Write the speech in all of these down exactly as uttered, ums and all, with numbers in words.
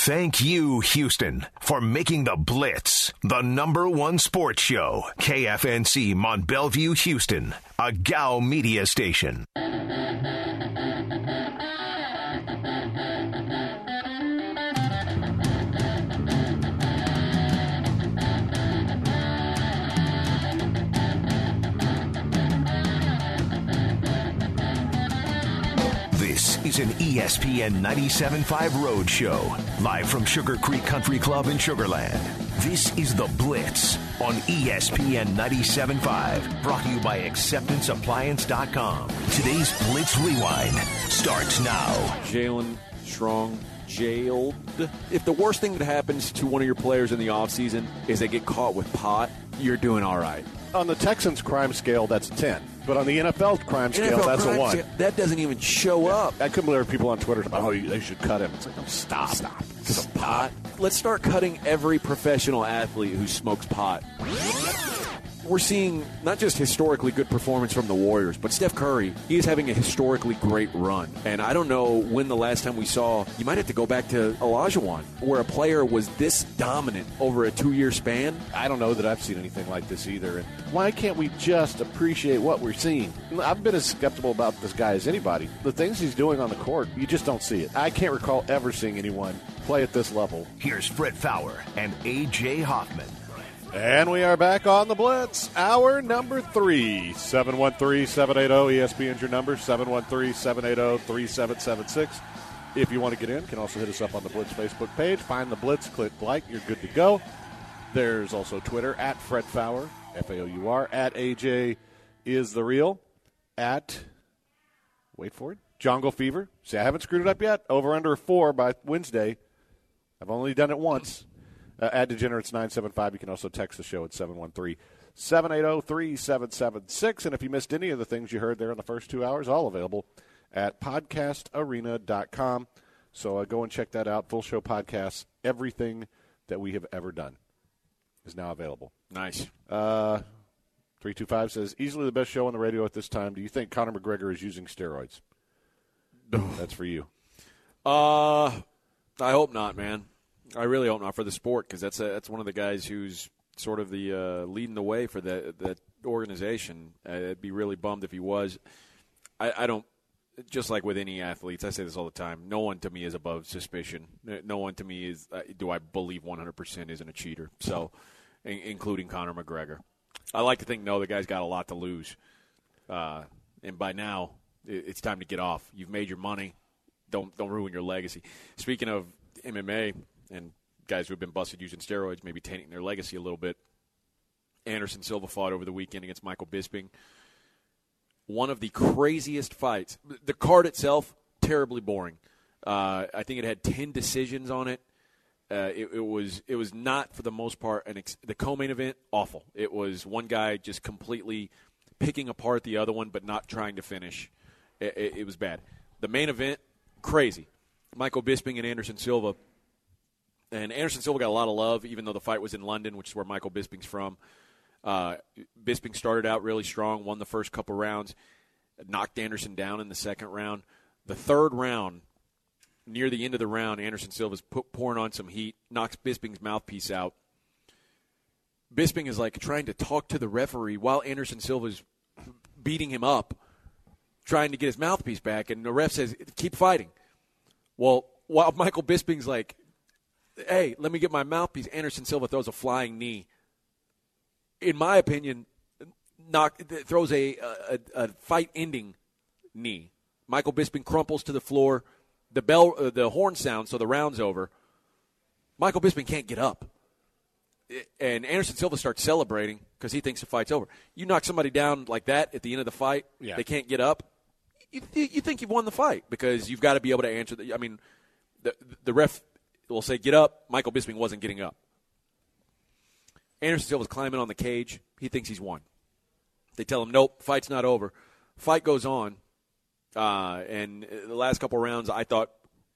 Thank you, Houston, for making the Blitz the number one sports show. K F N C Mont Bellevue, Houston, a G A O media station. This is an E S P N ninety-seven point five Road Show, live from Sugar Creek Country Club in Sugar Land. This is The Blitz on E S P N ninety-seven point five, brought to you by acceptance appliance dot com. Today's Blitz Rewind starts now. Jalen Strong jailed. If the worst thing that happens to one of your players in the offseason is they get caught with pot, you're doing all right. On the Texans crime scale, that's a ten. But on the N F L crime scale, N F L that's crime a one. Scale, that doesn't even show yeah. up. I couldn't believe people on Twitter about, oh, they should cut him. It's like, oh, stop. Stop. Some pot. Let's start cutting every professional athlete who smokes pot. We're seeing not just historically good performance from the Warriors, but Steph Curry, he is having a historically great run. And I don't know when the last time we saw, you might have to go back to Olajuwon, where a player was this dominant over a two-year span. I don't know that I've seen anything like this either. And why can't we just appreciate what we're seeing? I've been as skeptical about this guy as anybody. The things he's doing on the court, you just don't see it. I can't recall ever seeing anyone play at this level. Here's Fred Faour and A J Hoffman. And we are back on the Blitz, hour number three. seven one three, seven eight zero, E S P N's your number, seven one three, seven eight zero, three seven seven six. If you want to get in, you can also hit us up on the Blitz Facebook page. Find the Blitz, click like, you're good to go. There's also Twitter, at Fred Faour, F A O U R, at A J is the real, at, wait for it, Jungle Fever. See, I haven't screwed it up yet. Over under four by Wednesday. I've only done it once. Uh, at Degenerates nine seven five. You can also text the show at seven one three, seven eight zero, three seven seven six. And if you missed any of the things you heard there in the first two hours, all available at podcast arena dot com. So uh, go and check that out. Full show podcasts, everything that we have ever done is now available. Nice. Uh, three two five says, easily the best show on the radio at this time. Do you think Conor McGregor is using steroids? That's for you. Uh, I hope not, man. I really hope not for the sport, because that's a, that's one of the guys who's sort of the uh, leading the way for that that organization. Uh, I'd be really bummed if he was. I, I don't. Just like with any athletes, I say this all the time. No one to me is above suspicion. No one to me is uh, do I believe one hundred percent isn't a cheater. So, in, including Conor McGregor, I like to think no, the guy's got a lot to lose, uh, and by now it, it's time to get off. You've made your money. Don't don't ruin your legacy. Speaking of M M A. And guys who have been busted using steroids, maybe tainting their legacy a little bit. Anderson Silva fought over the weekend against Michael Bisping. One of the craziest fights. The card itself, terribly boring. Uh, I think it had ten decisions on it. Uh, it, it was it was not, for the most part, an ex- the co-main event, awful. It was one guy just completely picking apart the other one but not trying to finish. It, it, it was bad. The main event, crazy. Michael Bisping and Anderson Silva. And Anderson Silva got a lot of love, even though the fight was in London, which is where Michael Bisping's from. Uh, Bisping started out really strong, won the first couple rounds, knocked Anderson down in the second round. The third round, near the end of the round, Anderson Silva's put, pouring on some heat, knocks Bisping's mouthpiece out. Bisping is like trying to talk to the referee while Anderson Silva's beating him up, trying to get his mouthpiece back, and the ref says, keep fighting. Well, while Michael Bisping's like, hey, let me get my mouthpiece, Anderson Silva throws a flying knee. In my opinion, knock, throws a, a, a fight-ending knee. Michael Bisping crumples to the floor. The bell, uh, the horn sounds, so the round's over. Michael Bisping can't get up. And Anderson Silva starts celebrating because he thinks the fight's over. You knock somebody down like that at the end of the fight, yeah. They can't get up, you, you think you've won the fight because you've got to be able to answer. The, I mean, the, the ref will say, get up. Michael Bisping wasn't getting up. Anderson Silva's climbing on the cage. He thinks he's won. They tell him, nope, fight's not over. Fight goes on. Uh, and the last couple rounds I thought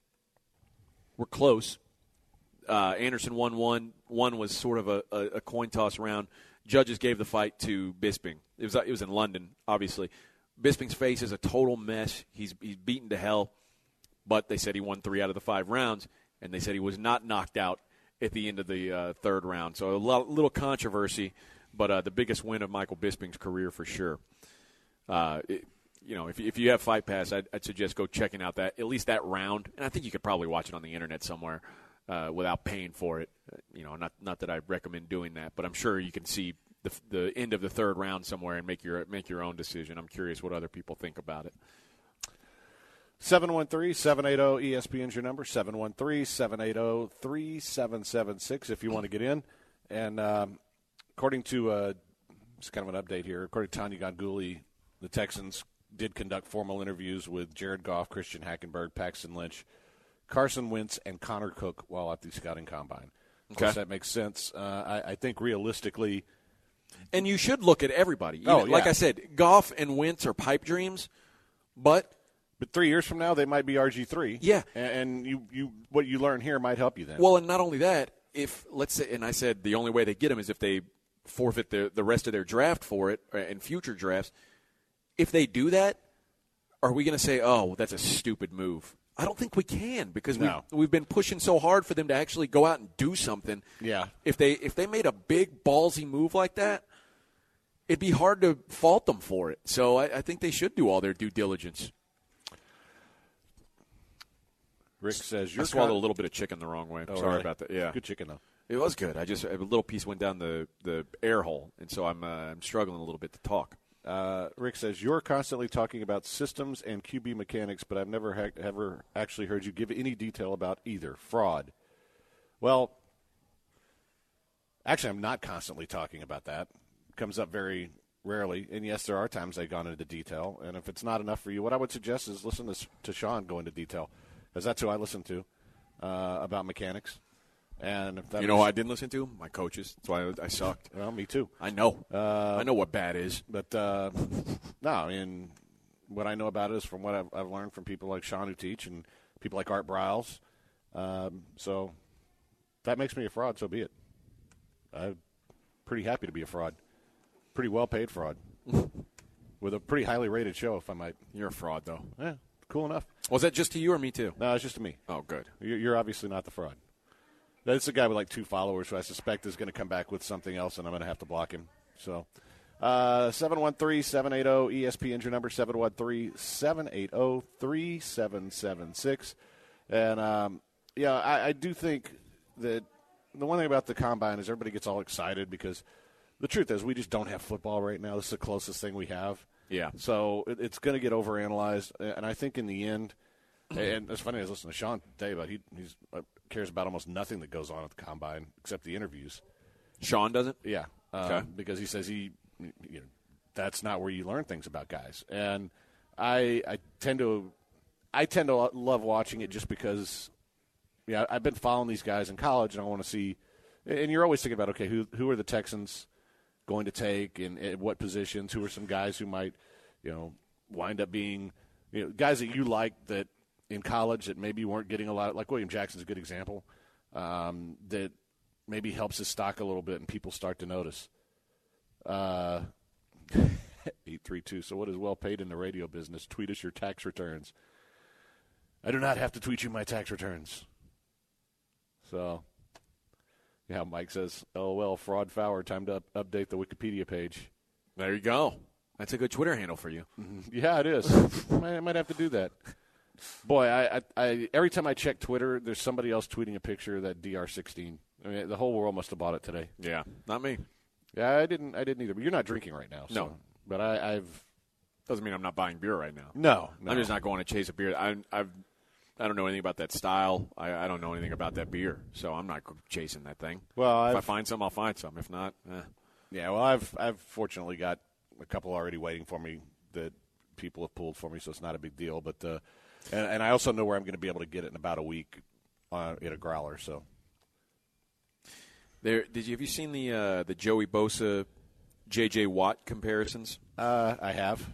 were close. Uh, Anderson won one. One was sort of a, a, a coin toss round. Judges gave the fight to Bisping. It was it was in London, obviously. Bisping's face is a total mess. He's he's beaten to hell. But they said he won three out of the five rounds. and they said he was not knocked out at the end of the uh, third round. So a lot, little controversy, but uh, the biggest win of Michael Bisping's career for sure. Uh, it, you know, if, if you have Fight Pass, I'd, I'd suggest go checking out that, at least that round. And I think you could probably watch it on the internet somewhere uh, without paying for it. Uh, you know, not not that I recommend doing that, but I'm sure you can see the, the end of the third round somewhere and make your make your own decision. I'm curious what other people think about it. seven one three, seven eight zero, E S P N is your number, seven one three, seven eight zero, three seven seven six if you want to get in. And um, according to, uh, it's kind of an update here, according to Tanya Ganguli, the Texans did conduct formal interviews with Jared Goff, Christian Hackenberg, Paxton Lynch, Carson Wentz, and Connor Cook while at the scouting combine. Of course, that makes sense. Uh, I, I think realistically. And you should look at everybody. Oh, Even, Like yeah. I said, Goff and Wentz are pipe dreams, but – But three years from now, they might be R G three. Yeah. And, and you, you, what you learn here might help you then. Well, and not only that, if let's say, and I said the only way they get him is if they forfeit the the rest of their draft for it and future drafts. If they do that, are we going to say, "Oh, that's a stupid move"? I don't think we can because No. we've, we've been pushing so hard for them to actually go out and do something. Yeah. If they if they made a big ballsy move like that, it'd be hard to fault them for it. So I, I think they should do all their due diligence. Rick says I you're swallowed con- a little bit of chicken the wrong way. Oh, Sorry really? about that. Yeah, Good chicken though. it was good. I just a little piece went down the, the air hole, and so I'm uh, I'm struggling a little bit to talk. Uh, Rick says you're constantly talking about systems and Q B mechanics, but I've never ha- ever actually heard you give any detail about either fraud. Well, actually, I'm not constantly talking about that. It comes up very rarely, and yes, there are times I've gone into detail. And if it's not enough for you, what I would suggest is listen to, to Sean go into detail, because that's who I listen to uh, about mechanics. And if that You know is- who I didn't listen to? My coaches. That's why I, I sucked. well, me too. I know. Uh, I know what bad is. But uh, no, I mean, what I know about it is from what I've, I've learned from people like Sean who teach and people like Art Briles. Um, so if that makes me a fraud, so be it. I'm pretty happy to be a fraud. Pretty well paid fraud. With a pretty highly rated show, if I might. You're a fraud, though. Yeah, cool enough. Was that just to you or me too? No, it's just to me. Oh, good. You're, you're obviously not the fraud. That's a guy with like two followers who I suspect is going to come back with something else, and I'm going to have to block him. So, uh, seven one three, seven eight zero, E S P N, your number, seven one three, seven eight zero, three seven seven six. And, um, yeah, I, I do think that the one thing about the Combine is everybody gets all excited because the truth is we just don't have football right now. This is the closest thing we have. Yeah. So it, it's going to get overanalyzed, and I think in the end – and it's funny, I was listening to Sean today, but he he's, uh, cares about almost nothing that goes on at the Combine except the interviews. Sean doesn't? Yeah, uh, Okay. because he says he, you know, that's not where you learn things about guys. And I I tend to I tend to lo- love watching it just because, yeah, I've been following these guys in college, and I want to see. And you're always thinking about, okay, who who are the Texans going to take, and at what positions? Who are some guys who might, you know, wind up being, you know, guys that you like that. In college that maybe weren't getting a lot, like William Jackson's a good example, um, that maybe helps his stock a little bit and people start to notice. Uh, eight three two, so what is well paid in the radio business? Tweet us your tax returns. I do not have to tweet you my tax returns. So, yeah, Mike says, LOL, fraud Fowler, time to up- update the Wikipedia page. There you go. That's a good Twitter handle for you. Yeah, it is. I might have to do that. Boy, I, I, I every time I check Twitter, there's somebody else tweeting a picture of that D R sixteen. I mean, the whole world must have bought it today. Yeah, not me. Yeah, I didn't. I didn't either. But you're not drinking right now. So. No. But I, I've Doesn't mean I'm not buying beer right now. no, no. I'm just not going to chase a beer. I, I've, I don't know anything about that style. I, I don't know anything about that beer, so I'm not chasing that thing. Well, if I've, I find some, I'll find some. If not, eh. yeah. Well, I've I've fortunately got a couple already waiting for me that people have pulled for me, so it's not a big deal. But uh, and, and I also know where I'm going to be able to get it in about a week uh, in a growler. So There, did you have you seen the uh, the Joey Bosa, J J Watt comparisons? uh, I have.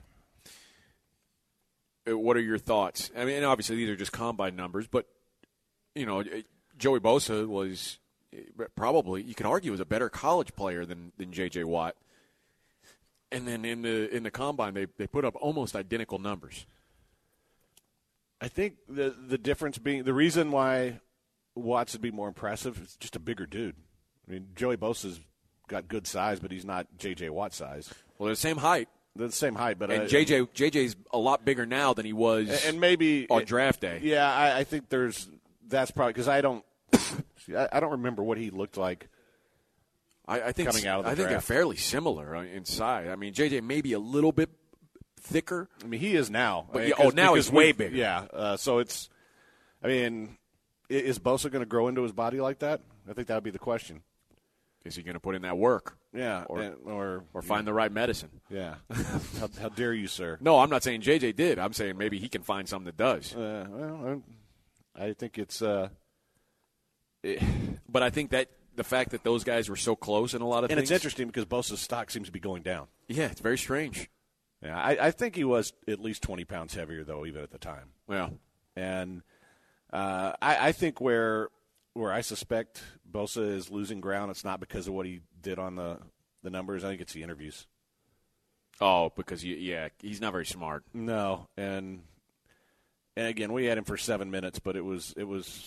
Uh, What are your thoughts? I mean, obviously these are just combine numbers, but you know, Joey Bosa was probably, you could argue, was a better college player than than J J Watt. And then in the in the combine, they they put up almost identical numbers. I think the the difference being the reason why Watts would be more impressive. It's just a bigger dude. I mean, Joey Bosa's got good size, but he's not J J. Watt size. Well, they're the same height. They're the same height, but and uh, J J J J's a lot bigger now than he was, and maybe on it, draft day. Yeah, I, I think there's that's probably because I don't I don't remember what he looked like. I, I think coming out of the I think draft. they're fairly similar inside. I mean, J J may be a little bit thicker. I mean, he is now. But I mean, yeah, oh, now he's way we- bigger. Yeah, uh, so it's. I mean, i- is Bosa going to grow into his body like that? I think that would be the question. Is he going to put in that work? Yeah, Or- and- or Or find the right medicine? Yeah. how, how dare you, sir? No, I'm not saying J J did. I'm saying maybe he can find something that does. Uh, well, I I think it's. Uh, it, But I think that the fact that those guys were so close in a lot of and things. it's interesting because Bosa's stock seems to be going down. Yeah, it's very strange. Yeah, I, I think he was at least twenty pounds heavier though, even at the time. Yeah. And uh, I, I think where where I suspect Bosa is losing ground, it's not because of what he did on the, the numbers. I think it's the interviews. Oh, because he, yeah, he's not very smart. No, and and again, we had him for seven minutes, but it was it was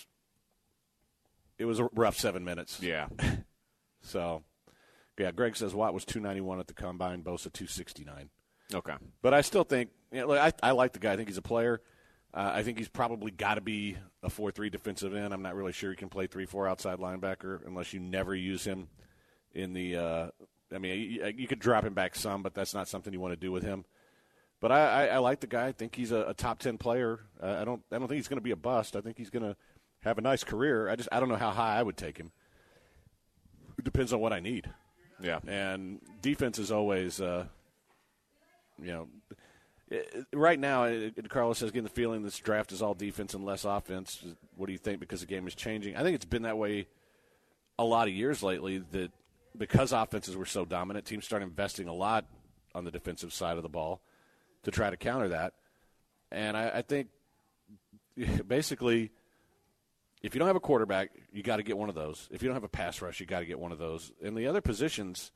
it was a rough seven minutes. Yeah. So, yeah, Greg says Watt was two ninety-one at the combine, Bosa two sixty-nine. Okay. But I still think, you know, look, I, I like the guy. I think he's a player. Uh, I think he's probably got to be a four three defensive end. I'm not really sure he can play three four outside linebacker unless you never use him in the uh, – I mean, you, you could drop him back some, but that's not something you want to do with him. But I, I, I like the guy. I think he's a, a top ten player. Uh, I don't I don't think he's going to be a bust. I think he's going to have a nice career. I just I don't know how high I would take him. It depends on what I need. Yeah. And defense is always uh, – you know, right now, Carlos says, getting the feeling this draft is all defense and less offense. What do you think? Because the game is changing. I think it's been that way a lot of years lately, that because offenses were so dominant, teams start investing a lot on the defensive side of the ball to try to counter that. And I, I think basically, if you don't have a quarterback, you got to get one of those. If you don't have a pass rush, you got to get one of those. And the other positions,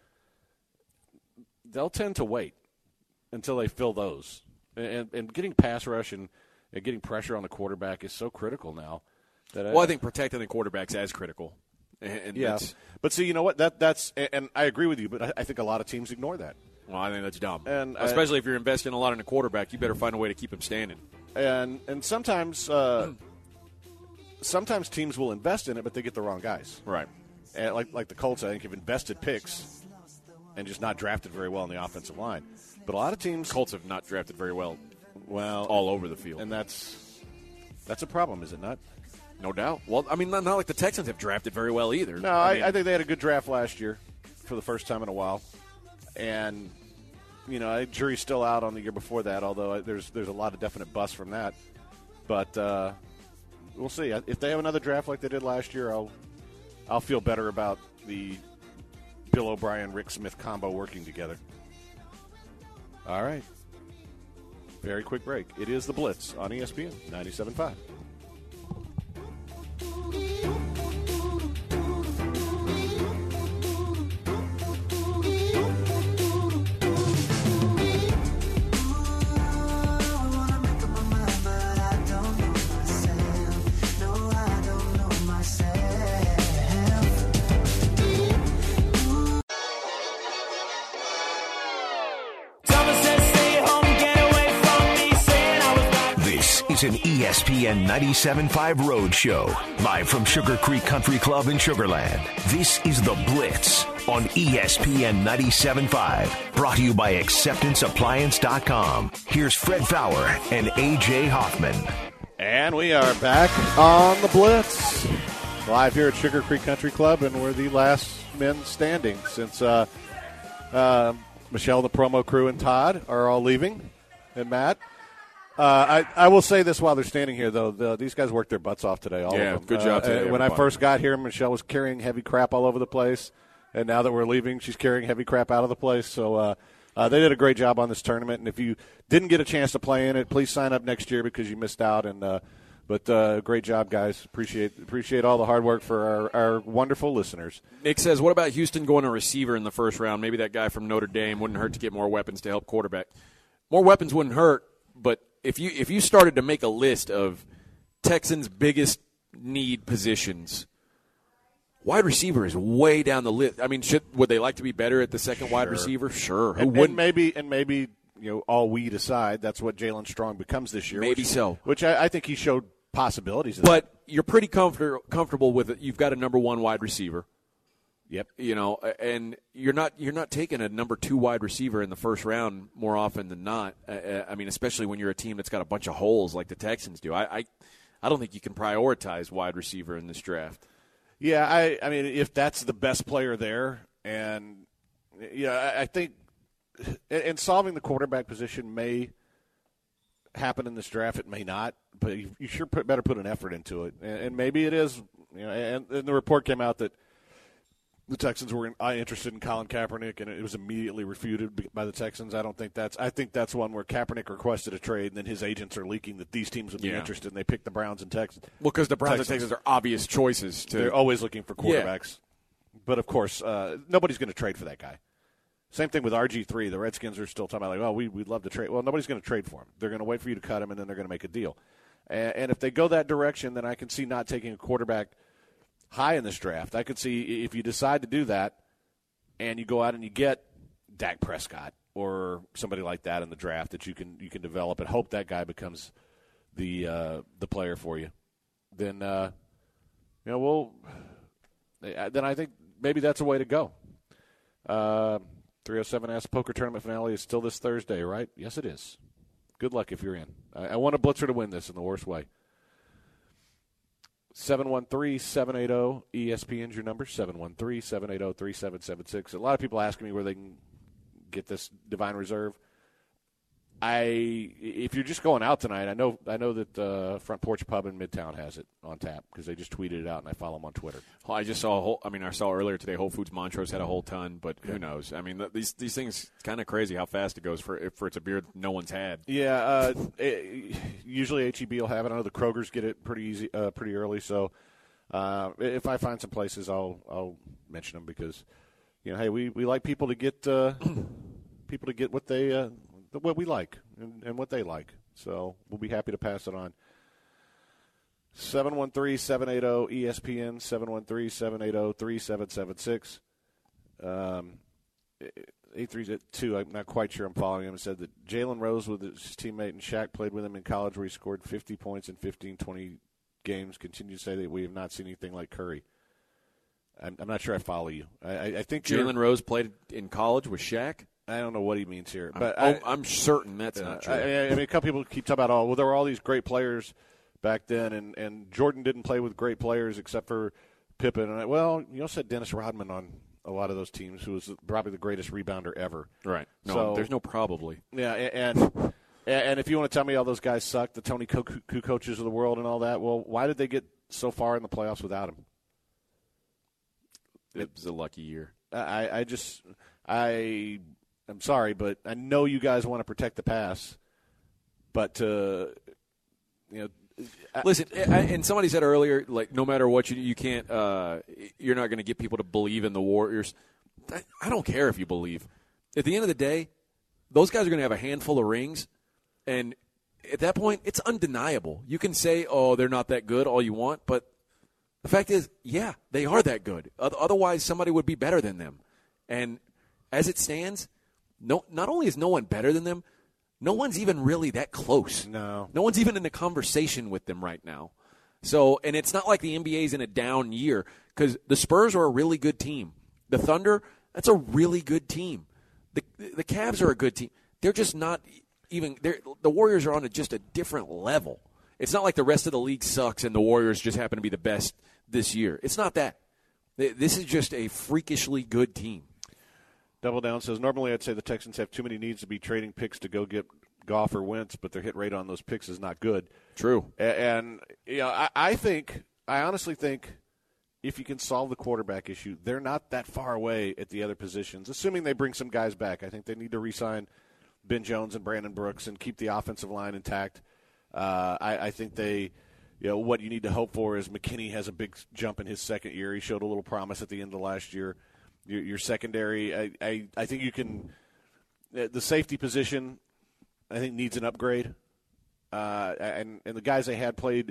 they'll tend to wait until they fill those. And, and getting pass rush and, and getting pressure on the quarterback is so critical now. That Well, I think protecting the quarterback's as critical. And, and yeah. that's- But see, you know what? That that's and I agree with you, but I, I think a lot of teams ignore that. Well, I think that's dumb. And I- especially if you're investing a lot in a quarterback, you better find a way to keep him standing. And and sometimes uh, sometimes teams will invest in it, but they get the wrong guys. Right. And like like the Colts, I think, have invested picks and just not drafted very well in the offensive line. But a lot of teams, Colts have not drafted very well well, all over the field. and that's that's a problem, is it not? No doubt. Well, I mean, not, not like the Texans have drafted very well either. No, I, mean, I think they had a good draft last year for the first time in a while. And, you know, I- jury's still out on the year before that, although I- there's there's a lot of definite busts from that. But uh, we'll see. If they have another draft like they did last year, I'll I'll feel better about the Bill O'Brien, Rick Smith combo working together. All right. Very quick break. It is The Blitz on E S P N ninety-seven point five. This is an E S P N ninety-seven point five Road Show, live from Sugar Creek Country Club in Sugar Land. This is The Blitz on E S P N ninety-seven point five, brought to you by acceptance appliance dot com. Here's Fred Fowler and A J Hoffman. And we are back on The Blitz, live here at Sugar Creek Country Club, and we're the last men standing since uh, uh, Michelle, the promo crew, and Todd are all leaving, and Matt. Uh, I, I will say this while they're standing here, though. The, these guys worked their butts off today, all Yeah, of them. good job Uh, today, when I everybody. first got here, Michelle was carrying heavy crap all over the place, and now that we're leaving, she's carrying heavy crap out of the place. So uh, uh, they did a great job on this tournament, and if you didn't get a chance to play in it, please sign up next year because you missed out. And uh, But uh, great job, guys. Appreciate appreciate all the hard work for our, our wonderful listeners. Nick says, what about Houston going a receiver in the first round? Maybe that guy from Notre Dame wouldn't hurt to get more weapons to help quarterback. More weapons wouldn't hurt, but if you if you started to make a list of Texans' biggest need positions, wide receiver is way down the list. I mean, should, would they like to be better at the second Sure. wide receiver? Sure. Who and, wouldn't? and maybe and maybe you know all weed aside, that's what Jalen Strong becomes this year. Maybe which, so. Which I, I think he showed possibilities of But that. you're pretty comfort, comfortable with it. You've got a number one wide receiver. Yep. You know, and you're not you're not taking a number two wide receiver in the first round more often than not. Uh, I mean, especially when you're a team that's got a bunch of holes like the Texans do. I, I, I don't think you can prioritize wide receiver in this draft. Yeah, I, I mean, if that's the best player there, and yeah, I, I think, and solving the quarterback position may happen in this draft. It may not, but you, you sure put, better put an effort into it, and, and maybe it is. You know, and, and the report came out that the Texans were in, uh, interested in Colin Kaepernick, and it was immediately refuted by the Texans. I don't think that's. I think that's one where Kaepernick requested a trade, and then his agents are leaking that these teams would be Yeah. interested, and they picked the Browns and Texans. Well, because the Browns Texans. and Texans are obvious choices. To They're always looking for Yeah. quarterbacks. But, of course, uh, nobody's going to trade for that guy. Same thing with R G three. The Redskins are still talking about, like, oh, we, we'd love to trade. Well, nobody's going to trade for him. They're going to wait for you to cut him, and then they're going to make a deal. And, and if they go that direction, then I can see not taking a quarterback high in this draft. I could see if you decide to do that and you go out and you get Dak Prescott or somebody like that in the draft that you can you can develop and hope that guy becomes the uh, the player for you, then, uh, you know, we'll – then I think maybe that's a way to go. Uh, three oh seven asks, poker tournament finale is still this Thursday, right? Yes, it is. Good luck if you're in. I, I want a blitzer to win this in the worst way. seven one three, seven eight zero, E S P N is your number, seven one three, seven eight zero, three seven seven six. A lot of people asking me where they can get this Divine Reserve. I, if you're just going out tonight, I know I know that uh, Front Porch Pub in Midtown has it on tap because they just tweeted it out and I follow them on Twitter. Well, I just saw a whole, I mean, I saw earlier today Whole Foods Montrose had a whole ton, but who knows? I mean, th- these these things kind of crazy how fast it goes for for it's a beer no one's had. Yeah, uh, it, usually H E B will have it. I know the Krogers get it pretty easy, uh, pretty early. So uh, if I find some places, I'll I'll mention them because you know, hey, we, we like people to get uh, people to get what they uh, what we like and, and what they like. So we'll be happy to pass it on. seven one three, seven eight zero, E S P N, seven one three, seven eight zero, three seven seven six. Um, eight three two, I'm not quite sure I'm following him, said that Jalen Rose with his teammate and Shaq played with him in college where he scored fifty points in fifteen, twenty games. Continue to say that we have not seen anything like Curry. I'm, I'm not sure I follow you. I, I, I think Jalen Rose played in college with Shaq? I don't know what he means here. But I'm, I, oh, I'm certain that's uh, not true. I, I mean, a couple people keep talking about, oh, well, there were all these great players back then, and, and Jordan didn't play with great players except for Pippen. And I, well, you also had Dennis Rodman on a lot of those teams, who was probably the greatest rebounder ever. Right. No, So- there's no probably. Yeah, and and if you want to tell me all those guys suck, the Tony Kukoc coaches of the world and all that, well, why did they get so far in the playoffs without him? It was a lucky year. I, I just I I'm sorry, but I know you guys want to protect the pass, but uh, you know. I, Listen, I, and somebody said earlier, like, no matter what you do, you can't. Uh, you're not going to get people to believe in the Warriors. I, I don't care if you believe. At the end of the day, those guys are going to have a handful of rings, and at that point, it's undeniable. You can say, "Oh, they're not that good," all you want, but the fact is, yeah, they are that good. Otherwise, somebody would be better than them. And as it stands, no, not only is no one better than them, no one's even really that close. No. No one's even in a conversation with them right now. So, and it's not like the N B A's in a down year because the Spurs are a really good team. The Thunder, that's a really good team. The the Cavs are a good team. They're just not even – they're the Warriors are on a, just a different level. It's not like the rest of the league sucks and the Warriors just happen to be the best this year. It's not that. This is just a freakishly good team. Double Down says, normally I'd say the Texans have too many needs to be trading picks to go get Goff or Wentz, but their hit rate on those picks is not good. True. And, and you know, I, I think, I honestly think if you can solve the quarterback issue, they're not that far away at the other positions, assuming they bring some guys back. I think they need to re-sign Ben Jones and Brandon Brooks and keep the offensive line intact. Uh, I, I think they, you know, what you need to hope for is McKinney has a big jump in his second year. He showed a little promise at the end of last year. Your, your secondary, I, I, I think you can – the safety position, I think, needs an upgrade. Uh, and, and the guys they had played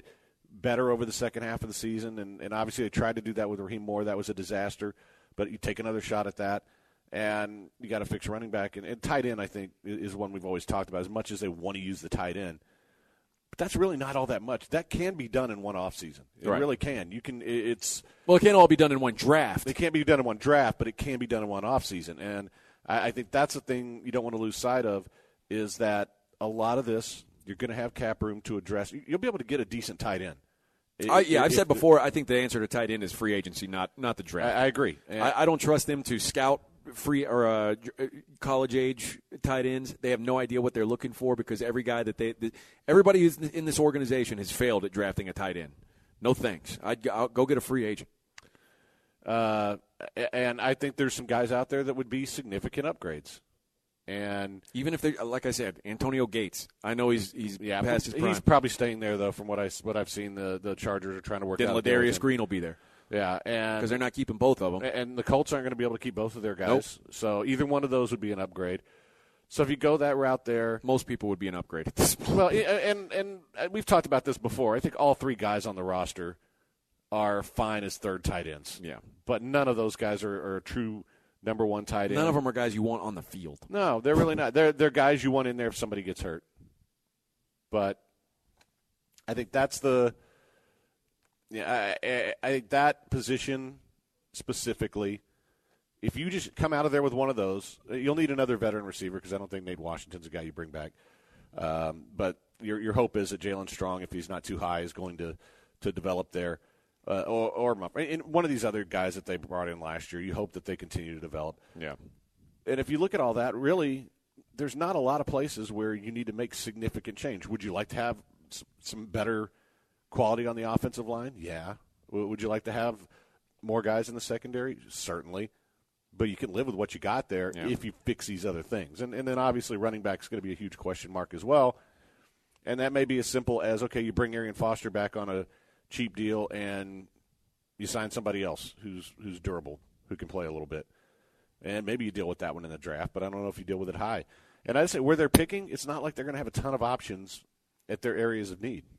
better over the second half of the season, and, and obviously they tried to do that with Raheem Moore. That was a disaster, but you take another shot at that, and you got to fix running back. And, and tight end, I think, is one we've always talked about, as much as they want to use the tight end. But that's really not all that much. That can be done in one offseason. It right. really can. You can. It's Well, it can't all be done in one draft. It can't be done in one draft, but it can be done in one offseason. And I, I think that's the thing you don't want to lose sight of, is that a lot of this, you're going to have cap room to address. You'll be able to get a decent tight end. I, yeah, I've said before, I think the answer to tight end is free agency, not not the draft. I, I agree. I, I don't trust them to scout free or uh, college age tight ends. They have no idea what they're looking for, because every guy that they, that, everybody who's in this organization has failed at drafting a tight end. No thanks. I'd I'll go get a free agent. Uh, and I think there's some guys out there that would be significant upgrades. And even if they, like I said, Antonio Gates, I know he's he's yeah, past his prime. He's probably staying there though. From what I what I've seen, the the Chargers are trying to work then out. Then Ladarius Green will be there. Yeah, and because they're not keeping both of them, and the Colts aren't going to be able to keep both of their guys. Nope. So either one of those would be an upgrade. So if you go that route there, most people would be an upgrade at this point. Well, and and we've talked about this before. I think all three guys on the roster are fine as third tight ends. Yeah, but none of those guys are, are true number one tight end. None of them are guys you want on the field. No, they're really not. They're they're guys you want in there if somebody gets hurt. But I think that's the yeah. I, I, I think that position specifically, if you just come out of there with one of those, you'll need another veteran receiver, because I don't think Nate Washington's a guy you bring back. Um, but your your hope is that Jalen Strong, if he's not too high, is going to to develop there. Uh, or, or and one of these other guys that they brought in last year, you hope that they continue to develop. Yeah. And if you look at all that, really, there's not a lot of places where you need to make significant change. Would you like to have some better quality on the offensive line? Yeah. Would you like to have more guys in the secondary? Certainly. But you can live with what you got there yeah. if you fix these other things. And, and then obviously running back is going to be a huge question mark as well. And that may be as simple as, okay, you bring Arian Foster back on a cheap deal and you sign somebody else who's who's durable, who can play a little bit. And maybe you deal with that one in the draft, but I don't know if you deal with it high. And I'd say where they're picking, it's not like they're going to have a ton of options at their areas of need.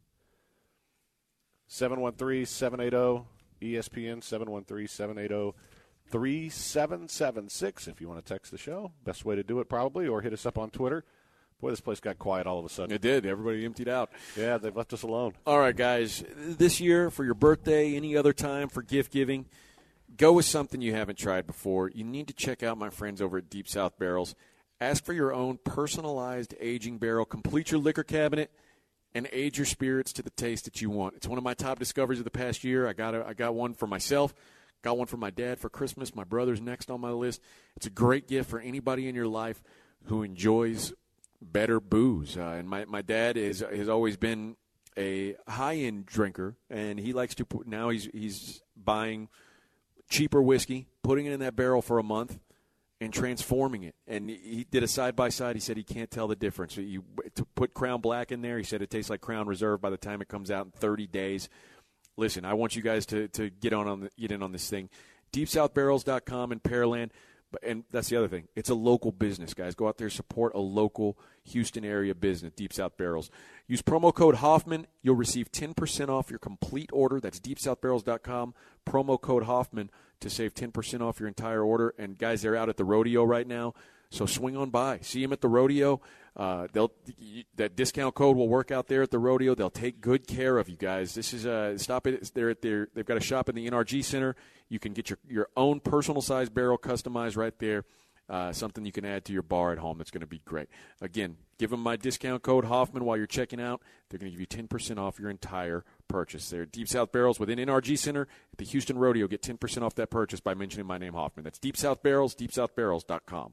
seven one three, seven eight zero, E S P N, seven one three, seven eight zero, three seven seven six if you want to text the show. Best way to do it probably, or hit us up on Twitter. Boy, this place got quiet all of a sudden. It did. Everybody emptied out. Yeah, they've left us alone. All right, guys. This year, for your birthday, any other time for gift giving, go with something you haven't tried before. You need to check out my friends over at Deep South Barrels. Ask for your own personalized aging barrel. Complete your liquor cabinet and age your spirits to the taste that you want. It's one of my top discoveries of the past year. I got a, I got one for myself. Got one for my dad for Christmas. My brother's next on my list. It's a great gift for anybody in your life who enjoys better booze. Uh, and my, my dad is has always been a high-end drinker, and he likes to put, now he's he's buying cheaper whiskey, putting it in that barrel for a month, and transforming it. And he did a side-by-side. He said he can't tell the difference. You to put Crown Black in there, he said it tastes like Crown Reserve by the time it comes out in thirty days. Listen, I want you guys to, to get on, on the, get in on this thing. deep south barrels dot com in Pearland. And that's the other thing. It's a local business, guys. Go out there, support a local Houston area business, Deep South Barrels. Use promo code Hoffman. You'll receive ten percent off your complete order. That's deep south barrels dot com. Promo code Hoffman to save ten percent off your entire order. And, guys, they're out at the rodeo right now, so swing on by. See them at the rodeo. Uh, they'll that discount code will work out there at the rodeo. They'll take good care of you guys. This is uh, stop it. They're at their. They've got a shop in the N R G Center. You can get your your own personal size barrel customized right there. Uh, something you can add to your bar at home. That's going to be great. Again, give them my discount code Hoffman while you're checking out. They're going to give you ten percent off your entire purchase. They're Deep South Barrels within N R G Center at the Houston Rodeo. Get ten percent off that purchase by mentioning my name, Hoffman. That's Deep South Barrels. deep south barrels dot com.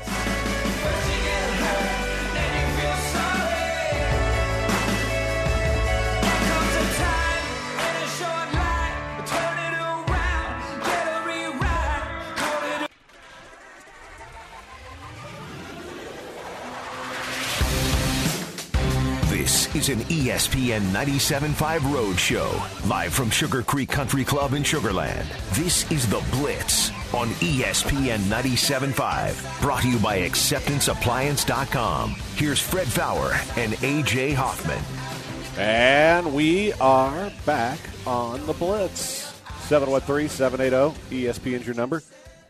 This is an E S P N ninety-seven point five Road Show, live from Sugar Creek Country Club in Sugar Land. This is The Blitz on E S P N ninety-seven point five, brought to you by acceptance appliance dot com. Here's Fred Fowler and A J Hoffman. And we are back on the Blitz. seven one three, seven eight zero, E S P N's your number.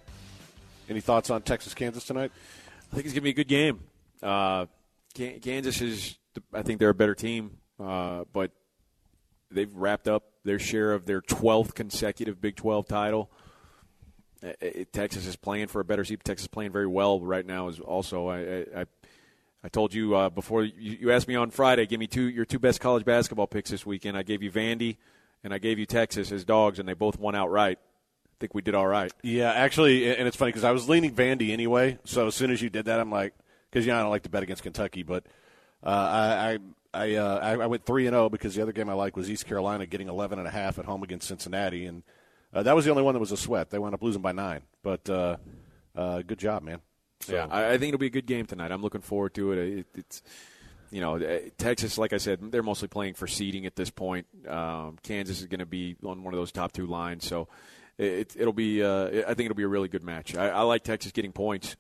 Any thoughts on Texas, Kansas tonight? I think it's going to be a good game. Uh, Kansas is, I think they're a better team, uh, but they've wrapped up their share of their twelfth consecutive Big twelve title. Uh, it, Texas is playing for a better seat. Texas is playing very well right now. Is also, I, I, I told you uh, before you, you asked me on Friday, give me two your two best college basketball picks this weekend. I gave you Vandy and I gave you Texas as dogs, and they both won outright. I think we did all right. Yeah, actually, and it's funny because I was leaning Vandy anyway. So as soon as you did that, I'm like, because you know I don't like to bet against Kentucky, but uh, I I I, uh, I I went three and zero because the other game I liked was East Carolina getting eleven and a half at home against Cincinnati, and uh, that was the only one that was a sweat. They wound up losing by nine, but uh, uh, good job, man. So. Yeah, I, I think it'll be a good game tonight. I'm looking forward to it. it it's, you know, Texas, like I said, they're mostly playing for seeding at this point. Um, Kansas is going to be on one of those top two lines, so it, it'll be. Uh, I think it'll be a really good match. I, I like Texas getting points.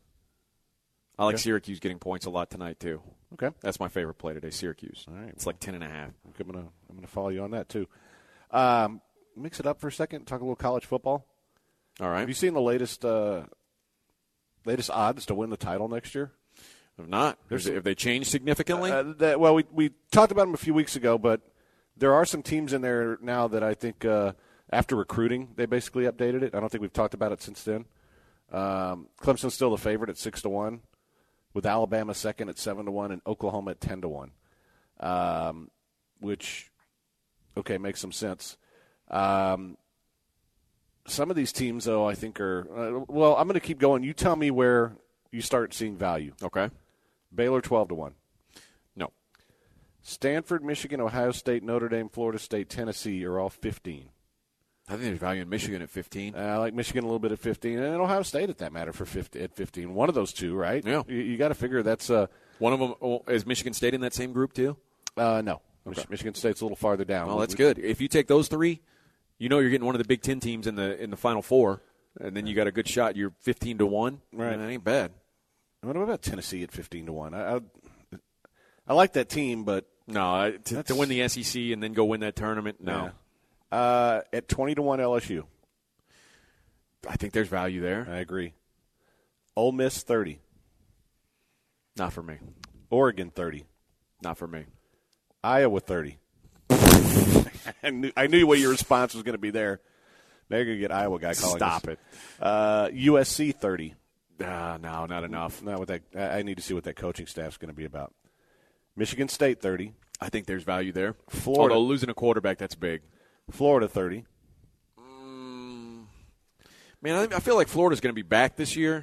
I like okay. Syracuse getting points a lot tonight too. Okay, that's my favorite play today. Syracuse. All right, it's like ten and a half. I'm gonna I'm gonna follow you on that too. Um, mix it up for a second. Talk a little college football. All right. Have you seen the latest? Uh, Latest odds to win the title next year? If not, There's have they changed significantly? Uh, that, well, we we talked about them a few weeks ago, but there are some teams in there now that I think uh, after recruiting they basically updated it. I don't think we've talked about it since then. Um, Clemson's still the favorite at six to one, with Alabama second at seven to one, and Oklahoma at ten to one, um, which okay makes some sense. Um, Some of these teams, though, I think are uh, – well, I'm going to keep going. You tell me where you start seeing value. Okay. Baylor twelve to one. No. Stanford, Michigan, Ohio State, Notre Dame, Florida State, Tennessee are all fifteen. I think there's value in Michigan at fifteen. Uh, I like Michigan a little bit at fifteen, and Ohio State at that matter for fifty, at fifteen. One of those two, right? Yeah. You, you got to figure that's uh, – One of them oh, – is Michigan State in that same group too? Uh, no. Okay. Mich- Michigan State's a little farther down. Well, that's good. If you take those three – you know you're getting one of the Big Ten teams in the in the Final Four, and then you got a good shot. You're fifteen to one. Right, that ain't bad. What about Tennessee at fifteen to one? I, I I like that team, but no, to, to win the S E C and then go win that tournament, no. Yeah. Uh, at twenty to one, L S U. I think there's value there. I agree. Ole Miss thirty. Not for me. Oregon thirty. Not for me. Iowa thirty. I, knew, I knew what your response was going to be there. Now you're going to get Iowa guy calling Stop us. it. Uh, U S C thirty. Uh, no, not enough. Not with that. I need to see what that coaching staff's going to be about. Michigan State thirty. I think there's value there. Florida. Although losing a quarterback, that's big. Florida thirty. Mm, man, I, I feel like Florida's going to be back this year.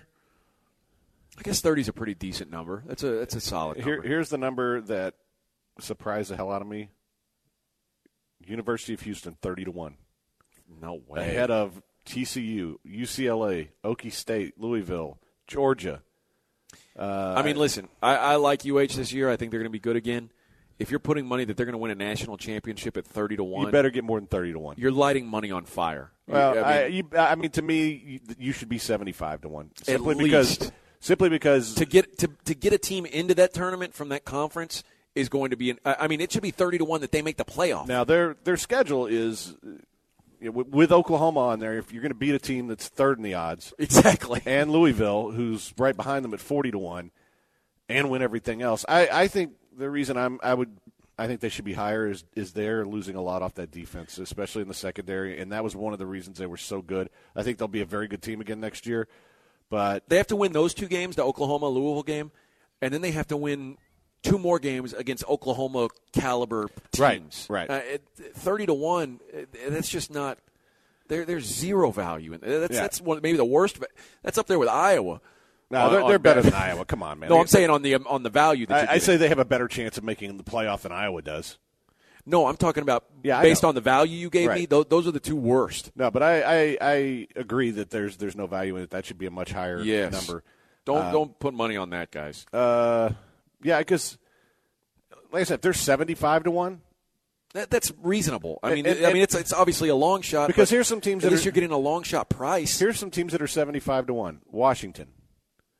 I guess thirty is a pretty decent number. That's a that's a solid number. Here, here's the number that surprised the hell out of me. University of Houston, thirty to one. No way. Ahead of T C U, U C L A, Okie State, Louisville, Georgia. Uh, I mean, listen, I, I like U H this year. I think they're going to be good again. If you're putting money that they're going to win a national championship at thirty to one, you better get more than thirty to one. You're lighting money on fire. Well, I I, mean, you, I mean to me, you, you should be seventy-five to one. Simply at because, least. Simply because to get to to get a team into that tournament from that conference is going to be an, I mean, it should be thirty to one that they make the playoff. Now their their schedule is you know, with Oklahoma on there. If you're going to beat a team that's third in the odds, exactly, and Louisville, who's right behind them at forty to one, and win everything else, I, I think the reason I'm I would I think they should be higher is is they're losing a lot off that defense, especially in the secondary, and that was one of the reasons they were so good. I think they'll be a very good team again next year, but they have to win those two games, the Oklahoma Louisville game, and then they have to win two more games against Oklahoma caliber teams. Right, right. Uh, it, thirty to one. That's just not. There, there's zero value in that's yeah. that's one maybe the worst. That's up there with Iowa. No, on, they're, on they're better bet. than Iowa. Come on, man. No, I'm saying on the on the value. That I, I say they have a better chance of making the playoff than Iowa does. No, I'm talking about yeah, based on the value you gave right. me. Those, those are the two worst. No, but I, I, I agree that there's there's no value in it. That should be a much higher yes. number. Don't uh, don't put money on that, guys. Uh, yeah, because like I said, if they're seventy-five to one. That, that's reasonable. I mean, and, and, I mean, it's it's obviously a long shot. Because here's some teams. At that least are, you're getting a long shot price. Here's some teams that are seventy-five to one: Washington,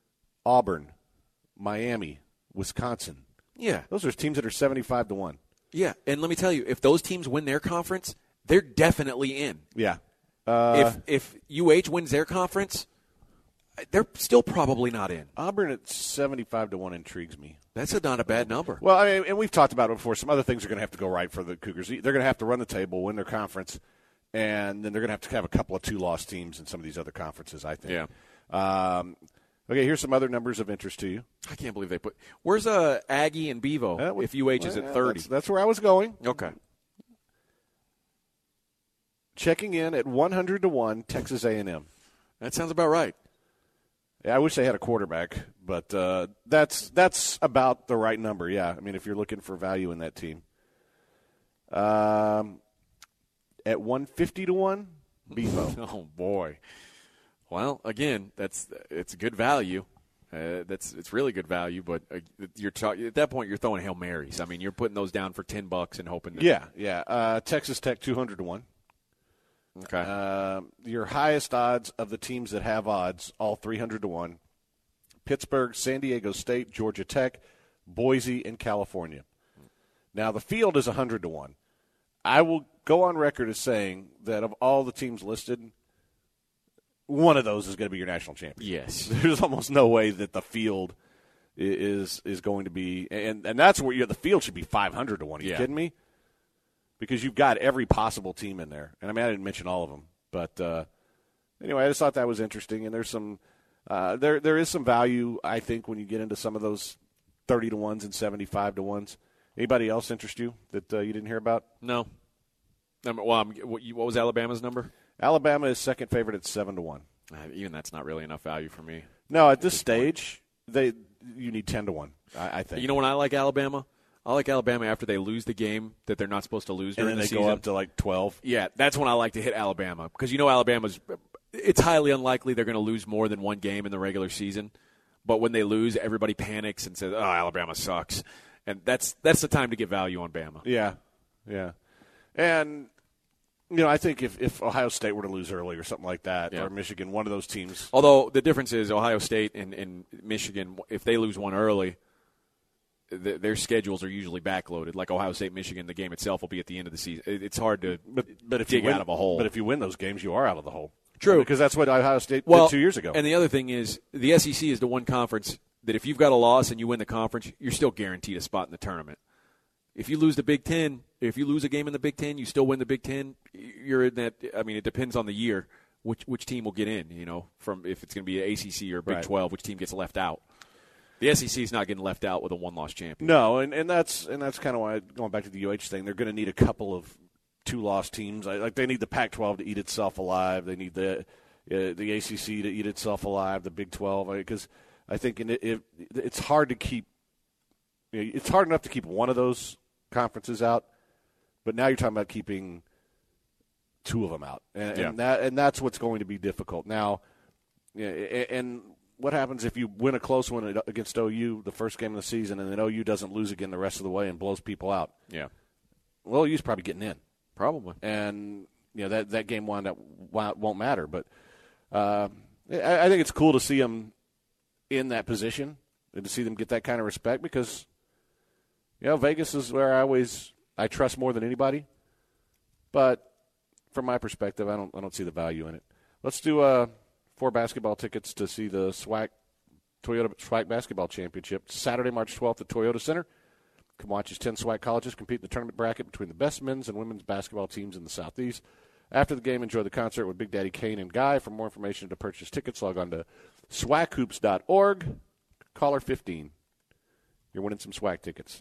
Auburn, Miami, Wisconsin. Yeah, those are teams that are seventy-five to one. Yeah, and let me tell you, if those teams win their conference, they're definitely in. Yeah. Uh, if if U H wins their conference, they're still probably not in. Auburn at seventy-five to one intrigues me. That's a, not a bad number. Well, I mean, and we've talked about it before. Some other things are going to have to go right for the Cougars. They're going to have to run the table, win their conference, and then they're going to have to have a couple of two-loss teams in some of these other conferences, I think. Yeah. Um, okay, here's some other numbers of interest to you. I can't believe they put – where's uh, Aggie and Bevo Uh, if U H well, is at thirty? That's, that's where I was going. Okay. Checking in at one hundred to one, Texas A and M. That sounds about right. Yeah, I wish they had a quarterback, but uh, that's that's about the right number, yeah. I mean, if you're looking for value in that team. Um, at one fifty to one, Bevo. Oh, boy. Well, again, that's it's good value. Uh, that's it's really good value, but uh, you're talk- at that point you're throwing Hail Marys. I mean, you're putting those down for ten bucks and hoping. That Yeah, yeah. Uh, Texas Tech two hundred to one. Okay. Uh, your highest odds of the teams that have odds, all three hundred to one. Pittsburgh, San Diego State, Georgia Tech, Boise, and California. Now, the field is one hundred to one. I will go on record as saying that of all the teams listed, one of those is going to be your national champion. Yes. There's almost no way that the field is is going to be – and and that's where you the field should be five hundred to one. Are you yeah. kidding me? Because you've got every possible team in there. And, I mean, I didn't mention all of them. But, uh, anyway, I just thought that was interesting. And there's some uh, – there there is some value, I think, when you get into some of those thirty to ones and seventy-five to ones. Anybody else interest you that uh, you didn't hear about? No. Number, well, I'm, what, you, what was Alabama's number? Alabama is second favorite at seven to one. Uh, even that's not really enough value for me. No, at this, this stage, they you need ten to one, I, I think. You know when I like Alabama? I like Alabama after they lose the game that they're not supposed to lose during and then the they season. go up to like twelve. Yeah, that's when I like to hit Alabama because you know Alabama's it's highly unlikely they're going to lose more than one game in the regular season. But when they lose, everybody panics and says, "Oh, Alabama sucks." And that's that's the time to get value on Bama. Yeah. Yeah. And you know, I think if, if Ohio State were to lose early or something like that, yeah. or Michigan, one of those teams. Although the difference is Ohio State and, and Michigan, if they lose one early, th- their schedules are usually backloaded. Like Ohio State, Michigan, the game itself will be at the end of the season. It, it's hard to but, but if dig you win, out of a hole. But if you win those games, you are out of the hole. True. Because that's what Ohio State well, did two years ago. And the other thing is the S E C is the one conference that if you've got a loss and you win the conference, you're still guaranteed a spot in the tournament. If you lose the Big Ten, if you lose a game in the Big Ten, you still win the Big Ten. You're in that. I mean, it depends on the year which which team will get in. You know, from if it's going to be an A C C or Big right. twelve, which team gets left out. The S E C is not getting left out with a one-loss champion. No, and, and that's and that's kind of why going back to the U H thing, they're going to need a couple of two-loss teams. Like they need the Pac twelve to eat itself alive. They need the uh, the A C C to eat itself alive. The Big twelve, because I think in it, it, it's hard to keep. You know, it's hard enough to keep one of those conferences out, but now you're talking about keeping two of them out, and, yeah. and that and that's what's going to be difficult. Now, yeah, and what happens if you win a close one against O U the first game of the season, and then O U doesn't lose again the rest of the way and blows people out? Yeah, well, O U's probably getting in, probably, and you know that that game wound up won't matter. But uh, I, I think it's cool to see them in that position and to see them get that kind of respect because. You know, Vegas is where I always I trust more than anybody, but from my perspective, I don't I don't see the value in it. Let's do uh, four basketball tickets to see the SWAC Toyota SWAC basketball championship Saturday, March twelfth at Toyota Center. Come watch as ten SWAC colleges compete in the tournament bracket between the best men's and women's basketball teams in the Southeast. After the game, enjoy the concert with Big Daddy Kane and Guy. For more information to purchase tickets, log on to swac hoops dot org. Caller fifteen. You're winning some SWAC tickets.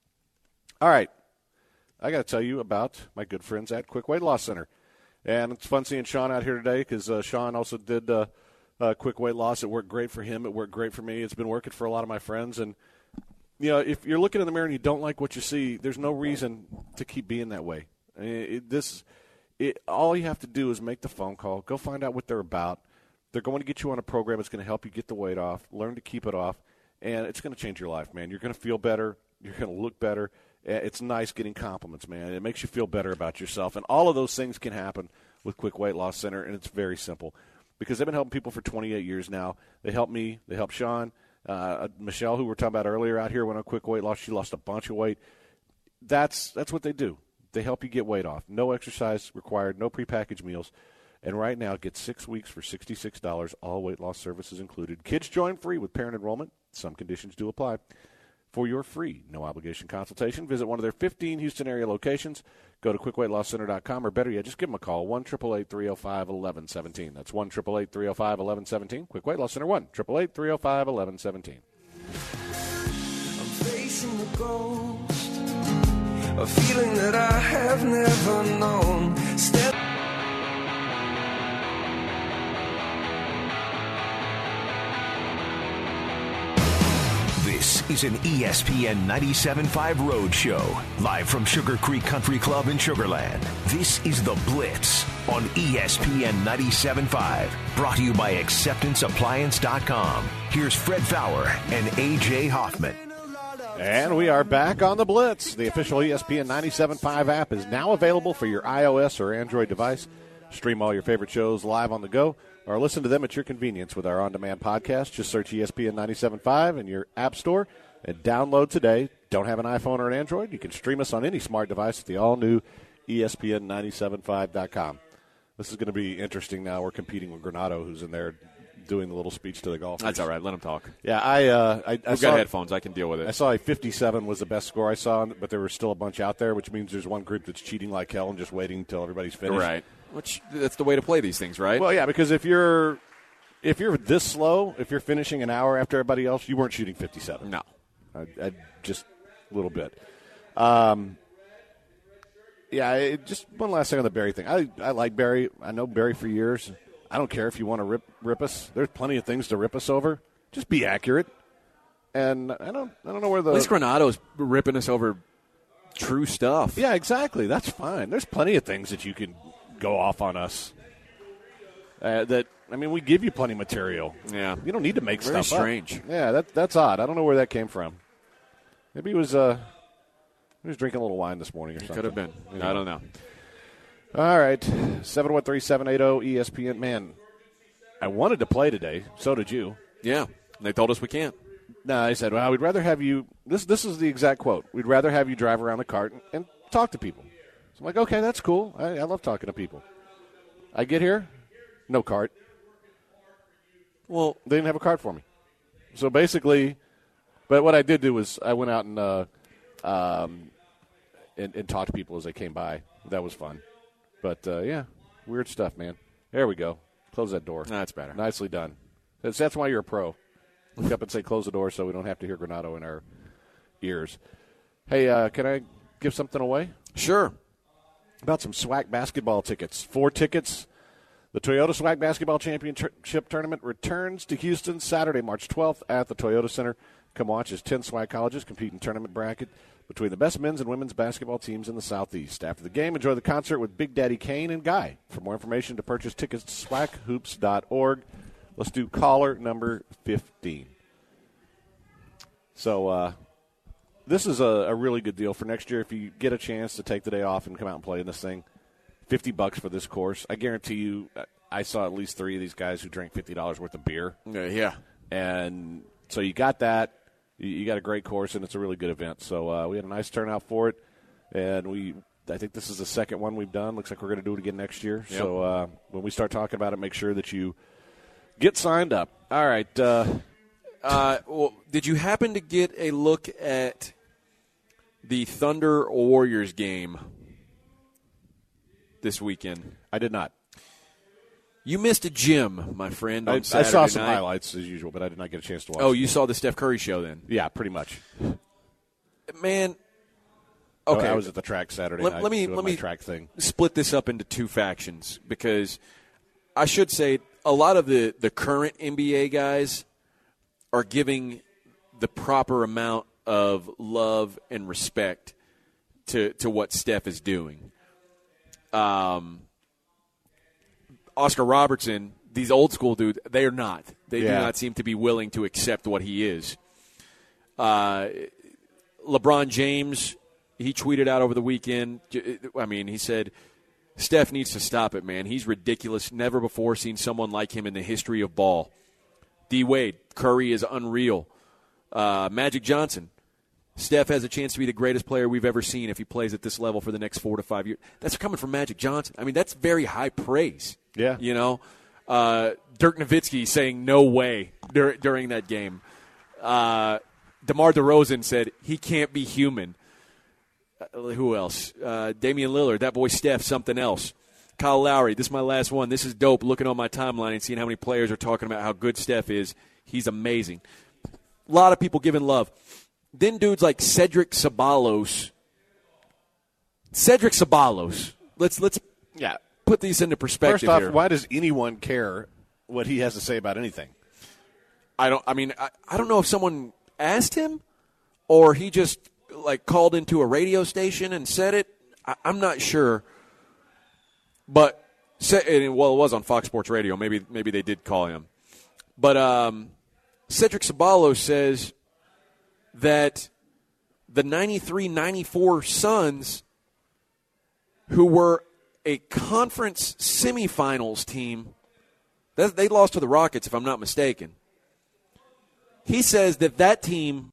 All right, I got to tell you about my good friends at Quick Weight Loss Center. And it's fun seeing Sean out here today because uh, Sean also did uh, uh, Quick Weight Loss. It worked great for him. It worked great for me. It's been working for a lot of my friends. And, you know, if you're looking in the mirror and you don't like what you see, there's no reason to keep being that way. I mean, it, this, it, all you have to do is make the phone call, go find out what they're about. They're going to get you on a program that's going to help you get the weight off, learn to keep it off, and it's going to change your life, man. You're going to feel better. You're going to look better. It's nice getting compliments, man. It makes you feel better about yourself. And all of those things can happen with Quick Weight Loss Center, and it's very simple because they've been helping people for twenty-eight years now. They help me. They help Sean. Uh, Michelle, who we were talking about earlier out here, went on Quick Weight Loss. She lost a bunch of weight. that's that's what they do. They help you get weight off. No exercise required, no prepackaged meals. And right now, get six weeks for sixty-six dollars. All weight loss services included. Kids join free with parent enrollment. Some conditions do apply. For your free, no-obligation consultation, visit one of their fifteen Houston area locations. Go to quick weight loss center dot com, or better yet, just give them a call, one eight eight eight, three oh five, one one one seven. That's one eight eight eight, three oh five, one one one seven. Quick Weight Loss Center, one eight eight eight, three oh five, one one one seven. I'm facing the ghost, a feeling that I have never known. Step This is an E S P N ninety-seven point five Road Show, live from Sugar Creek Country Club in Sugar Land. This is The Blitz on E S P N ninety-seven point five, brought to you by acceptance appliance dot com. Here's Fred Fowler and A J Hoffman. And we are back on The Blitz. The official E S P N ninety-seven point five app is now available for your iOS or Android device. Stream all your favorite shows live on the go, or listen to them at your convenience with our on-demand podcast. Just search E S P N ninety-seven point five in your app store and download today. Don't have an iPhone or an Android? You can stream us on any smart device at the all-new E S P N ninety-seven point five dot com. This is going to be interesting now. We're competing with Granado, who's in there doing the little speech to the golfers. That's all right. Let him talk. Yeah, I uh, I, I We've saw, got headphones. I can deal with it. I saw a fifty-seven was the best score I saw, but there were still a bunch out there, which means there's one group that's cheating like hell and just waiting until everybody's finished. Right. Which that's the way to play these things, right? Well, yeah, because if you're if you're this slow, if you're finishing an hour after everybody else, you weren't shooting fifty-seven. No, I, I, just a little bit. Um, yeah, it, just one last thing on the Barry thing. I I like Barry. I know Barry for years. I don't care if you want to rip rip us. There's plenty of things to rip us over. Just be accurate. And I don't I don't know where the at least Granado's ripping us over true stuff. Yeah, exactly. That's fine. There's plenty of things that you can go off on us. Uh, that I mean, we give you plenty of material. Yeah, you don't need to make Very stuff strange. up. Yeah, that that's odd. I don't know where that came from. Maybe he was uh, he was drinking a little wine this morning or something. Could have been. You know. I don't know. All right, seven one three, seven eight zero E S P N. Man, I wanted to play today. So did you. Yeah, they told us we can't. No, I said, well, we'd rather have you. This this is the exact quote. We'd rather have you drive around the cart and, and talk to people. So I'm like, okay, that's cool. I, I love talking to people. I get here, no cart. Well, they didn't have a cart for me. So basically, but what I did do was I went out and uh, um, and, and talked to people as they came by. That was fun. But, uh, yeah, weird stuff, man. There we go. Close that door. That's better. Nicely done. That's, that's why you're a pro. Look up and say close the door so we don't have to hear Granado in our ears. Hey, uh, can I give something away? Sure. About some SWAC basketball tickets. Four tickets. The Toyota SWAC Basketball Championship Tournament returns to Houston Saturday, March twelfth at the Toyota Center. Come watch as ten SWAC colleges compete in tournament bracket between the best men's and women's basketball teams in the Southeast. After the game, enjoy the concert with Big Daddy Kane and Guy. For more information to purchase tickets, swac hoops dot org. Let's do caller number fifteen. So uh, this is a, a really good deal for next year. If you get a chance to take the day off and come out and play in this thing, fifty bucks for this course. I guarantee you, I saw at least three of these guys who drank fifty dollars worth of beer. Uh, yeah. And so you got that. You got a great course, and it's a really good event. So uh, we had a nice turnout for it, and we I think this is the second one we've done. Looks like we're going to do it again next year. Yep. So uh, when we start talking about it, make sure that you get signed up. All right. Uh, uh, well, did you happen to get a look at the Thunder Warriors game this weekend? I did not. You missed a gym, my friend, on I, I Saturday saw some night. highlights as usual, but I did not get a chance to watch. Oh, you saw the Steph Curry show then? Yeah, pretty much. Man, okay. Oh, I was at the track Saturday let, night let me doing let my me track thing. Split this up into two factions because I should say a lot of the, the current N B A guys are giving the proper amount of love and respect to to what Steph is doing. Um. Oscar Robertson, these old school dudes, they are not. They yeah. do not seem to be willing to accept what he is. Uh, LeBron James, he tweeted out over the weekend, I mean, he said, Steph needs to stop it, man. He's ridiculous. Never before seen someone like him in the history of ball. D. Wade, Curry is unreal. Uh, Magic Johnson, Steph has a chance to be the greatest player we've ever seen if he plays at this level for the next four to five years. That's coming from Magic Johnson. I mean, that's very high praise. Yeah. You know, uh, Dirk Nowitzki saying no way dur- during that game. Uh, DeMar DeRozan said he can't be human. Uh, who else? Uh, Damian Lillard, that boy Steph, something else. Kyle Lowry, this is my last one. This is dope, looking on my timeline and seeing how many players are talking about how good Steph is. He's amazing. A lot of people giving love. Then dudes like Cedric Ceballos. Cedric Ceballos. Let's let's Yeah. put these into perspective First off, here. why does anyone care what he has to say about anything? I don't. I mean, I, I don't know if someone asked him or he just like called into a radio station and said it. I, I'm not sure. But well, it was on Fox Sports Radio. Maybe maybe they did call him. But um, Cedric Ceballos says that the ninety-three ninety-four Suns, who were a conference semifinals team, they lost to the Rockets, if I'm not mistaken. He says that that team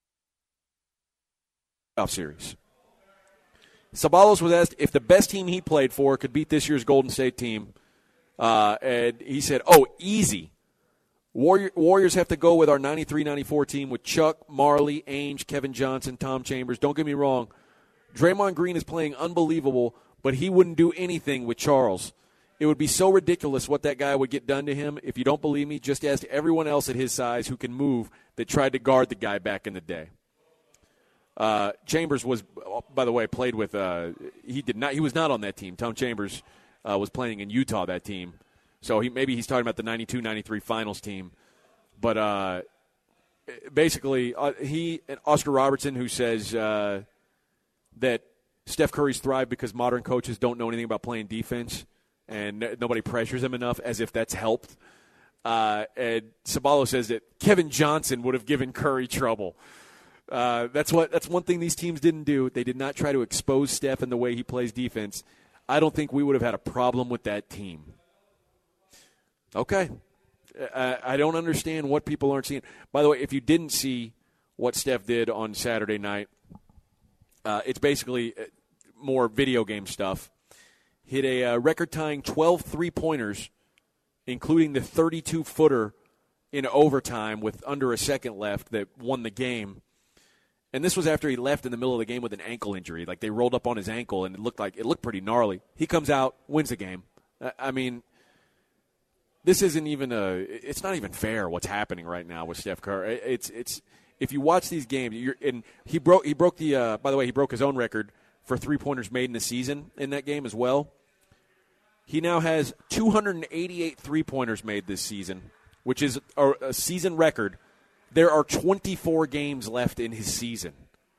playoff series. Ceballos was asked if the best team he played for could beat this year's Golden State team, uh, and he said, "Oh, easy. Warrior, Warriors have to go with our ninety-three ninety-four team with Chuck, Marley, Ainge, Kevin Johnson, Tom Chambers. Don't get me wrong, Draymond Green is playing unbelievable, but he wouldn't do anything with Charles. It would be so ridiculous what that guy would get done to him. If you don't believe me, just ask everyone else at his size who can move that tried to guard the guy back in the day." Uh, Chambers was, by the way, played with. Uh, he did not. He was not on that team. Tom Chambers uh, was playing in Utah that team, so he maybe he's talking about the ninety-two ninety-three finals team. But uh, basically, uh, he and Oscar Robertson, who says uh, that Steph Curry's thrive because modern coaches don't know anything about playing defense and n- nobody pressures him enough, as if that's helped. Uh, and Ceballos says that Kevin Johnson would have given Curry trouble. Uh, that's what. That's one thing these teams didn't do. They did not try to expose Steph in the way he plays defense. I don't think we would have had a problem with that team. Okay. I, I don't understand what people aren't seeing. By the way, if you didn't see what Steph did on Saturday night, uh, it's basically more video game stuff. Hit a uh, record-tying twelve three-pointers, including the thirty-two footer in overtime with under a second left that won the game. And this was after he left in the middle of the game with an ankle injury. Like, they rolled up on his ankle, and it looked like it looked pretty gnarly. He comes out, wins the game. I mean, this isn't even a. It's not even fair what's happening right now with Steph Curry. It's it's if you watch these games, you're, and he broke he broke the. Uh, by the way, he broke his own record for three pointers made in the season in that game as well. He now has two hundred eighty-eight three pointers made this season, which is a, a season record. There are twenty-four games left in his season.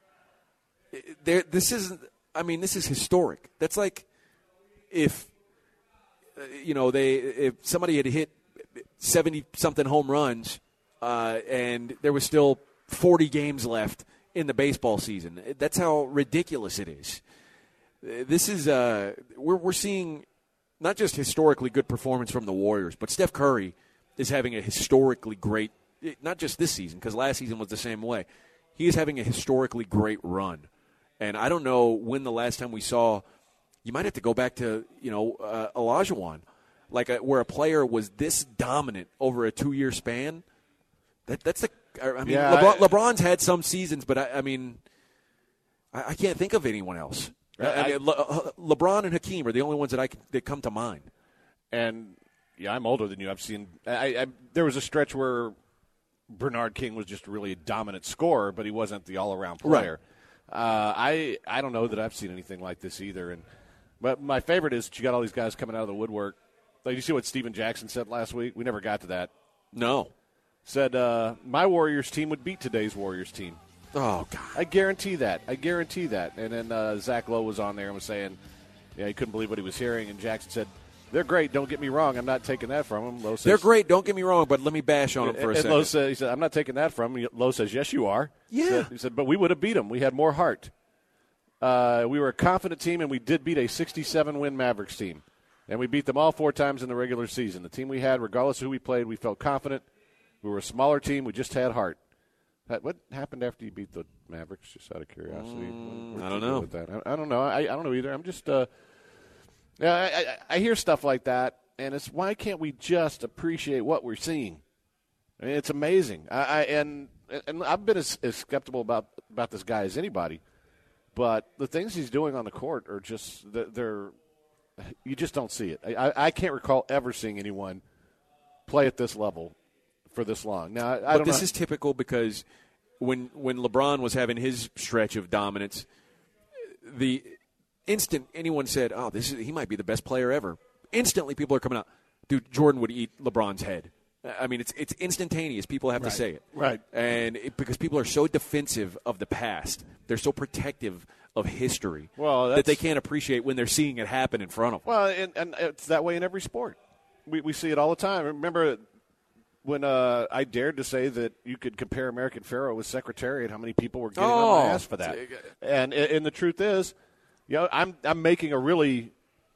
There, this isn't. I mean, this is historic. That's like if you know they if somebody had hit seventy something home runs, uh, and there was still forty games left in the baseball season. That's how ridiculous it is. This is uh, we're we're seeing not just historically good performance from the Warriors, but Steph Curry is having a historically great. Not just this season, because last season was the same way. He is having a historically great run. And I don't know when the last time we saw, you might have to go back to, you know, uh, Olajuwon, like a, where a player was this dominant over a two-year span. That That's the, I mean, yeah, LeBron, I, LeBron's had some seasons, but I, I mean, I, I can't think of anyone else. I, I mean, Le, LeBron and Hakeem are the only ones that I can, that come to mind. And, yeah, I'm older than you. I've seen, I, I, there was a stretch where Bernard King was just really a dominant scorer, but he wasn't the all-around player. Right. Uh, I I don't know that I've seen anything like this either. And but my favorite is that you got all these guys coming out of the woodwork. Like, you see what Steven Jackson said last week? We never got to that. No. Said, uh, my Warriors team would beat today's Warriors team. Oh, God. I guarantee that. I guarantee that. And then uh, Zach Lowe was on there and was saying, yeah, he couldn't believe what he was hearing. And Jackson said, they're great. Don't get me wrong. I'm not taking that from them. Lowe says, they're great. Don't get me wrong, but let me bash on them for a and second. Lowe said, he said, I'm not taking that from him. Lowe says, yes, you are. Yeah. He said, he said but we would have beat them. We had more heart. Uh, we were a confident team, and we did beat a sixty-seven win Mavericks team. And we beat them all four times in the regular season. The team we had, regardless of who we played, we felt confident. We were a smaller team. We just had heart. What happened after you beat the Mavericks, just out of curiosity? Mm, Where'd I don't you go know. with that? I, I don't know. I, I don't know either. I'm just uh, – yeah, I, I, I hear stuff like that, and it's why can't we just appreciate what we're seeing? I mean, it's amazing. I, I and and I've been as, as skeptical about, about this guy as anybody, but the things he's doing on the court are just – they're – you just don't see it. I, I can't recall ever seeing anyone play at this level for this long. Now, I, I but don't this know. is typical because when when LeBron was having his stretch of dominance, the instant anyone said, "Oh, this is he might be the best player ever," instantly people are coming out, "Dude, Jordan would eat LeBron's head." I mean, it's it's instantaneous. People have Right. to say it, Right? And it, because people are so defensive of the past, they're so protective of history Well, that they that's- can't appreciate when they're seeing it happen in front of them. Well, and, and it's that way in every sport. We we see it all the time. Remember when uh, I dared to say that you could compare American Pharaoh with Secretariat? How many people were getting Oh. on my ass for that? And and the truth is, you know, I'm I'm making a really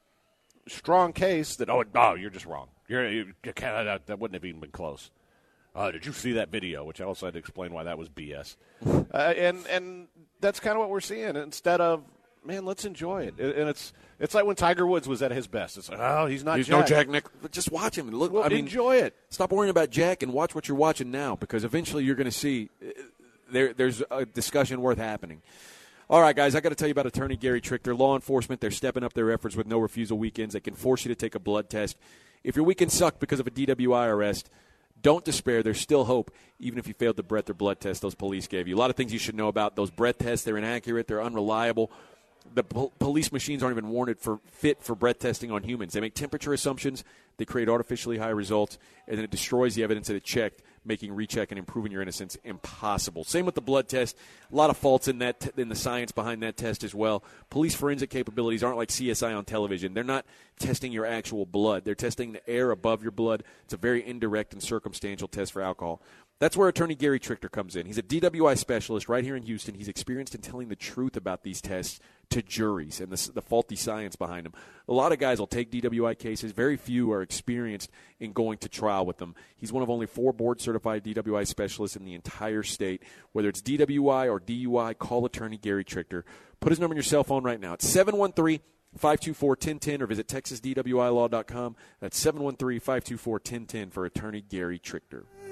strong case that oh no, you're just wrong. You're you, you can't, that, that wouldn't have even been close. Uh, did you see that video? Which I also had to explain why that was B S. uh, and and that's kind of what we're seeing. Instead of man, let's enjoy it. And it's it's like when Tiger Woods was at his best. It's like oh, he's not. He's Jack. no Jack Nick. Just watch him. Look, Well, I mean, enjoy it. Stop worrying about Jack and watch what you're watching now, because eventually you're going to see uh, there. There's a discussion worth happening. All right, guys, I got to tell you about attorney Gary Trichter. Law enforcement, they're stepping up their efforts with no refusal weekends. They can force you to take a blood test. If your weekend sucked because of a D W I arrest, don't despair. There's still hope, even if you failed the breath or blood test those police gave you. A lot of things you should know about those breath tests. They're inaccurate. They're unreliable. The po- police machines aren't even warranted for fit for breath testing on humans. They make temperature assumptions. They create artificially high results, and then it destroys the evidence that it checked, making recheck and improving your innocence impossible. Same with the blood test. A lot of faults in that t- in the science behind that test as well. Police forensic capabilities aren't like C S I on television. They're not testing your actual blood. They're testing the air above your blood. It's a very indirect and circumstantial test for alcohol. That's where attorney Gary Trichter comes in. He's a D W I specialist right here in Houston. He's experienced in telling the truth about these tests to juries and the, the faulty science behind them. A lot of guys will take D W I cases. Very few are experienced in going to trial with them. He's one of only four board-certified D W I specialists in the entire state. Whether it's D W I or D U I, call attorney Gary Trichter. Put his number in your cell phone right now. It's seven one three, five two four, one zero one zero or visit texas d w i law dot com. That's seven one three, five two four, one zero one zero for attorney Gary Trichter.